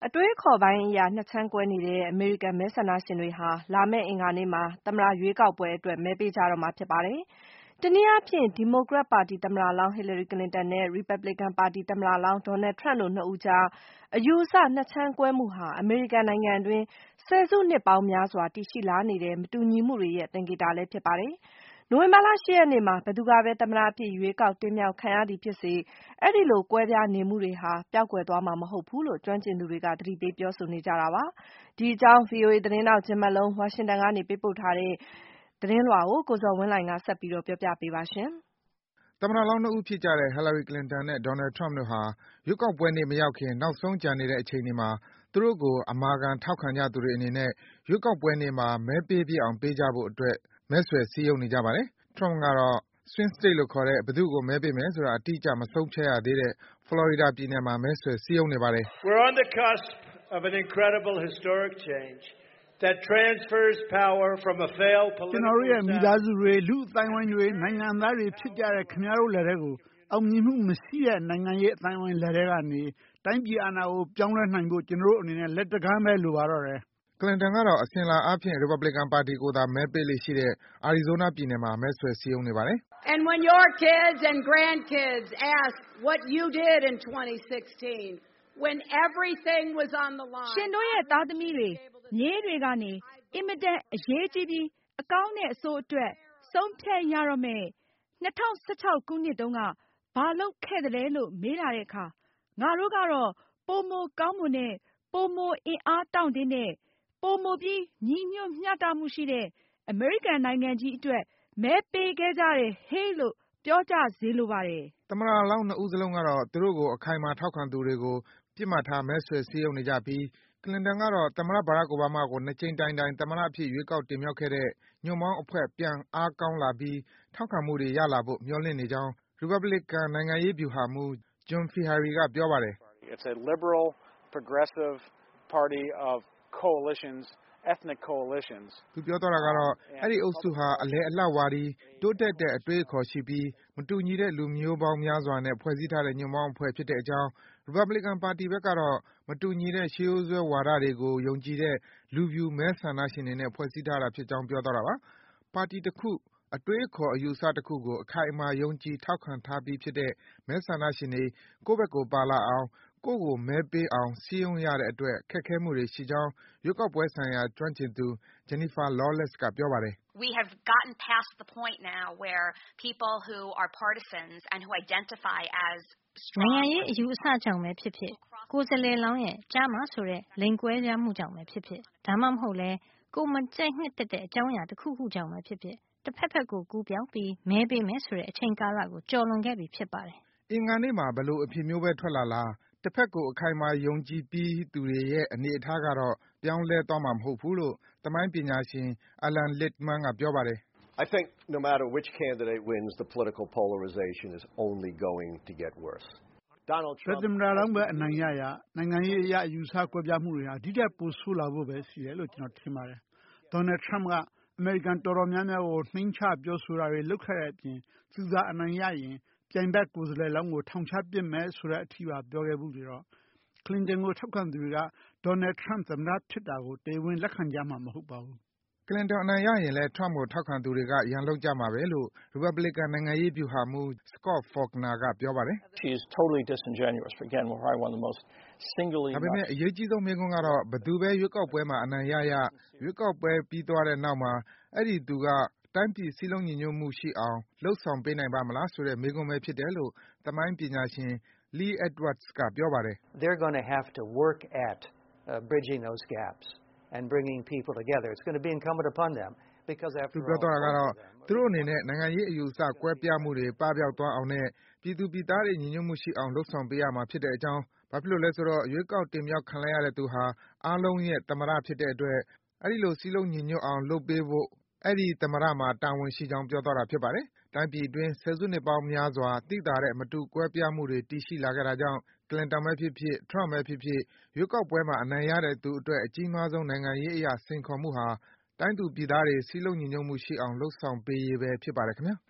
အတွေးအခေါ်ပိုင်းအရနှစ်ခြမ်းကွဲနေတဲ့အမေရိကန်မဲဆန္ဒရှင်တွေဟာလာမယ့်အင်္ဂါနေ့မှာသမ္မတရွေးကောက်ပွဲအတွက်မဲပေးကြတော့မှာဖြစ်ပါတယ်။တနည်းအားဖြင့်ဒီမိုကရက်ပါတီသမ္မတလောင်းဟီလရီကလင်တန်နဲ့ရီပတ်ဘလစ်ကန်ပါတီသမ္မတလောင်းဒေါ်နယ်ထရမ့်တို့နှစ်ဦးကြားအယူအဆနှစ်ခြမ်းကွဲမှုဟာအမေရိကန်နိုင်ငံတွင်းဆယ်စုနှစ်ပေါင်းများစွာတည်ရှိလာနေတဲ့မတူညီမှုတွေရဲ့သင်္ကေတလည်းဖြစ်ပါတယ်။နိုဝင်ဘာလ 8 ရက်နေ့မှာဘယ်သူကပဲသမ္မတအဖြစ်ရွေးကောက်တင်မြှောက်ခံရသည်ဖြစ်စေအဲဒီလိုကွဲပြားနေမှုတွေဟာပျောက်ကွယ်သွားမှာမဟုတ်ဘူးလို့ကျွမ်းကျင်သူတွေကသတိပေးပြောဆိုနေကြတာပါ။ဒီအကြောင်း VOA သတင်းထောက်ဂျင်မလုံးဝါရှင်တန်ကနေပေးပို့ထားတဲ့သတင်းလွှာကိုကိုဇော်ဝင်းလှိုင်ကဆက်ပြီးပြောပြပေးပါရှင်။သမ္မတလောင်းနှစ်ဦးဖြစ်ကြတဲ့ Hillary Clinton နဲ့ Donald Trump တို့ဟာရွေးကောက်ပွဲနေ့မရောက်ခင်နောက်ဆုံးကျန်နေတဲ့အချိန်တွေမှာသူတို့ကိုအမာခံထောက်ခံကြသူတွေအနေနဲ့ရွေးကောက်ပွဲနေ့မှာမဲပေးဖြစ်အောင်ပေးကြဖို့အတွက်မဲဆွယ်စည်းရုံးနေကြပါတယ်။ Trump ကတော့ Swing State လို့ခေါ်တဲ့ဘယ်သူ့ကိုမဲပေးမယ်ဆိုတာအတိအကျမဆုံးဖြတ်ရသေးတဲ့ Florida ပြည်နယ်မှာမဲဆွယ်စည်းရုံးနေပါတယ်။ We're on the cusp of an incredible historic change that transfers power from a failed political ကျွန်တော်တို့ရဲ့မိသားစုတွေလူအတိုင်းဝိုင်းတွေနိုင်ငံသားတွေဖြစ်ကြတဲ့ခင်ဗျားတို့လက်ထဲကိုအောင်မြင်မှုမရှိတဲ့နိုင်ငံရေးအတိုင်းဝိုင်းလက်ထဲကနေတိုင်းပြည်အာဏာကိုပြောင်းလဲနိုင်ဖို့ကျွန်တော်တို့အနေနဲ့လက်တကမ်းပဲလိုပါတော့တယ်။ Clinton ကတော့အစဉ်လာအားဖြင့် Republican ပါတီကိုသာမဲပေးလေ့ရှိတဲ့ Arizona ပြည်နယ်မှာမဲဆွယ်စည်းရုံးနေပါတယ်။ And when your kids and grandkids ask what you did in 2016 when everything was on the line ရှင်တို့ရဲ့သားသမီးတွေမြေးတွေကနေအင်မတန်အရေးကြီးပြီးအကောင်းနဲ့အဆိုးအတွက်ဆုံးဖြတ်ရတော့မယ်2016ခုနှစ်တုန်းကဘာလုပ်ခဲ့တယ်လို့မေးလာတဲ့အခါငါတို့ကတော့ပိုမိုကောင်းမွန်တဲ့ပိုမိုအင်အားတောင့်တင်းတဲ့ပိုမိုပြီးညီညွတ်မျှတမှုရှိတဲ့အမေရိကန်နိုင်ငံကြီးအတွက်မဲပေးခဲ့ကြတယ်ဟေးလို့ပြောကြစေလိုပါတယ်။သမ္မတလောင်းနှစ်ဦးစလုံးကတော့သူတို့ကိုအခိုင်အမာထောက်ခံသူတွေကိုပစ်မှတ်ထားမဲဆွယ်စည်းရုံးနေကြပြီး Clinton ကတော့သမ္မတ Barack Obama ကို2ကြိမ်တိုင်တိုင်သမ္မတအဖြစ်ရွေးကောက်တင်မြှောက်ခဲ့တဲ့ညွန့်ပေါင်းအဖွဲ့ပြန်အားကောင်းလာပြီးထောက်ခံမှုတွေရလာဖို့မျှော်လင့်နေကြောင်း Republican နိုင်ငံရေးဗျူဟာမှူး John Feehery ကပြောပါတယ်။ It's a liberal progressive party of coalitions ethnic coalitions သူပြောသွားတာကတော့အဲဒီအုပ်စုဟာအလယ်အလတ်ဝါဒီတိုးတက်တဲ့အတွေးအခေါ်ရှိပြီးမတူညီတဲ့လူမျိုးပေါင်းများစွာနဲ့ဖွဲ့စည်းထားတဲ့ညွန့်ပေါင်းအဖွဲ့ဖြစ်တဲ့အကြောင်း Republican ပါတီဘက်ကတော့မတူညီတဲ့ရှေးရိုးစွဲဝါဒတွေကိုယုံကြည်တဲ့လူဖြူမဲဆန္ဒရှင်တွေနဲ့ဖွဲ့စည်းထားတာဖြစ်ကြောင်းပြောသွားတာပါ။ပါတီတခုအတွေးအခေါ်အယူအဆတခုကိုအခိုင်အမာယုံကြည်ထောက်ခံထားပြီးဖြစ်တဲ့မဲဆန္ဒရှင်တွေကိုယ့်ဘက်ကိုပါလာအောင်ကိုယ့်ကိုမဲပေးအောင်စည်းရုံးရတဲ့အတွက်ခက်ခဲမှုတွေရှိကြောင်းရွေးကောက်ပွဲဆိုင်ရာကျွမ်းကျင်သူ Jennifer Lawless ကပြောပါတယ်။ We have gotten past the point now where people who are partisans and who identify as strong နိုင်ငံရေးအယူအဆကြောင့်ပဲဖြစ်ဖြစ်ကိုယ်စားလှယ်လောင်းရဲ့ကြားမှာဆိုတဲ့လိန်ကွဲပြားမှုကြောင့်ပဲဖြစ်ဖြစ်ဒါမှမဟုတ်လဲကိုမကြိုက်နှစ်သက်တဲ့အကြောင်းအရာတစ်ခုခုကြောင့်ပဲဖြစ်ဖြစ်တစ်ဖက်ဖက်ကိုကူးပြောင်းပြီးမဲပေးမယ်ဆိုတဲ့အချိန်ကာလကိုကျော်လွန်ခဲ့ပြီဖြစ်ပါတယ်။အင်္ဂါနေ့မှာဘလို့အဖြစ်မျိုးပဲထွက်လာလားတစ်ဖက်ကိုအခိုင်အမာယုံကြည်ပြီးသူတွေရဲ့အနေအထားကတော့ပြောင်းလဲသွားမှာမဟုတ်ဘူးလို့သမိုင်းပညာရှင် Alan Lichtman ကပြောပါတယ်။ I think no matter which candidate wins the political polarization is only going to get worse. Donald Trump သမ္မတလောင်းပဲအနိုင်ရရနိုင်ငံရေးအရအယူဆကွဲပြားမှုတွေဟာဒီတက်ပိုဆိုးလာဖို့ပဲရှိတယ်လို့ကျွန်တော်ထင်ပါတယ်။ Donald Trump ကအမေရိကန်တော်တော်များများကိုနှိမ်ချပြောဆိုတာတွေလုပ်ခဲ့တဲ့အပြင်သူသာအနိုင်ရရင်ပြိုင်ဘက်ကိုယ်စားလှယ်လောင်းကိုထောင်ချပစ်မယ်ဆိုတဲ့အထိပါပြောခဲ့မှုတွေတော့ Clinton ကိုထောက်ခံသူတွေက Donald Trump သမ္မတဖြစ်တာကိုတရားဝင်လက်ခံကြမှာမဟုတ်ပါဘူး။ Clinton အနိုင်ရရင်လည်း Trump ကိုထောက်ခံသူတွေကရန်လုပ်ကြမှာပဲလို့ Republican နိုင်ငံရေးဗျူဟာမှူး Scott Faulkner ကပြောပါတယ်။ She is totally disingenuous again we're probably one of the most singularly ဒါပေမဲ့အရေးကြီးဆုံးမေးခွန်းကတော့ဘယ်သူပဲရွေးကောက်ပွဲမှာအနိုင်ရရရွေးကောက်ပွဲပြီးသွားတဲ့နောက်မှာအဲ့ဒီသူကတိုင်းပြည်စည်းလုံးညီညွတ်မှုရှိအောင်လှုပ်ဆောင်ပေးနိုင်ပါ့မလားဆိုတဲ့မေးခွန်းပဲဖြစ်တယ်လို့သမိုင်းပညာရှင် Lee Edwards ကပြောပါတယ်။ They're going to have to work at bridging those gaps and bringing people together. It's going to be incumbent upon them because after all သူပြောတာကတော့သူတို့အနေနဲ့နိုင်ငံရေးအယူအဆကွဲပြားမှုတွေပပျောက်သွားအောင်နဲ့ပြည်သူပြည်သားတွေညီညွတ်မှုရှိအောင်လှုပ်ဆောင်ပေးရမှာဖြစ်တဲ့အကြောင်းဘာဖြစ်လို့လဲဆိုတော့ရွေးကောက်တင်မြှောက်ခံလိုက်ရတဲ့သူဟာအားလုံးရဲ့သမ္မတဖြစ်တဲ့အတွက်အဲ့ဒီလိုစည်းလုံးညီညွတ်အောင်လုပ်ပေးဖို့အဲ့ဒီသမ္မတမှာတာဝန်ရှိကြောင်းပြောသွားတာဖြစ်ပါတယ်။တိုင်းပြည်အတွင်းဆယ်စုနှစ်ပေါင်းများစွာသိသာတဲ့မတူကွဲပြားမှုတွေတည်ရှိလာခဲ့တာကြောင့် Clinton ပဲဖြစ်ဖြစ် Trump ပဲဖြစ်ဖြစ်ရွေးကောက်ပွဲမှာအနိုင်ရတဲ့သူအတွက်အကြီးမားဆုံးနိုင်ငံရေးအရစိန်ခေါ်မှုဟာတိုင်းသူပြည်သားတွေစည်းလုံးညီညွတ်မှုရှိအောင်လုပ်ဆောင်ပေးရေးပဲဖြစ်ပါတယ်ခင်ဗျာ။